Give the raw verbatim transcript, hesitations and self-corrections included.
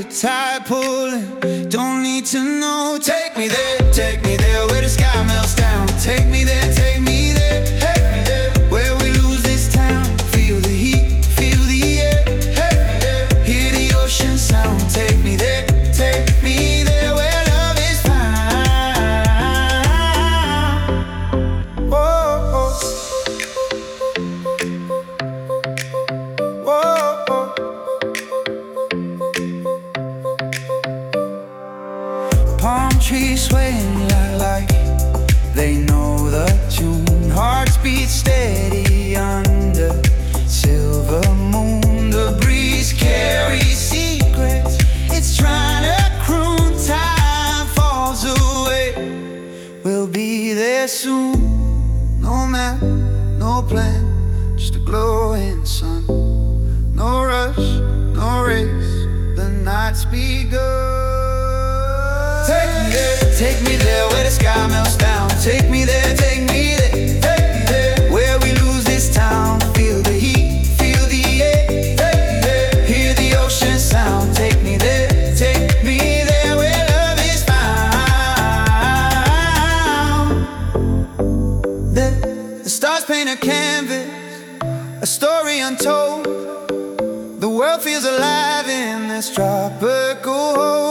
tide pulling, don't need to know. Take me there, take me there, where the sky melts down. Take me there, take me there, hey, where we lose this town. Feel the heat, feel the air, hey, hear the ocean sound. Take me there, take me there, where love is found. Whoa, whoa, whoa. Palm trees swaying like they know the tune. Hearts beat steady under silver moon. The breeze carries secrets, it's trying to croon. Time falls away, we'll be there soon. No map, no plan, just a glowing sun. No rush, no race, the night's begun. Take me there, take me there, where the sky melts down. Take me there, take me there, take me there, where we lose this town. Feel the heat, feel the air, take me there, hear the ocean sound. Take me there, take me there, where love is found. There, the stars paint a canvas, a story untold. The world feels alive in this tropical hole.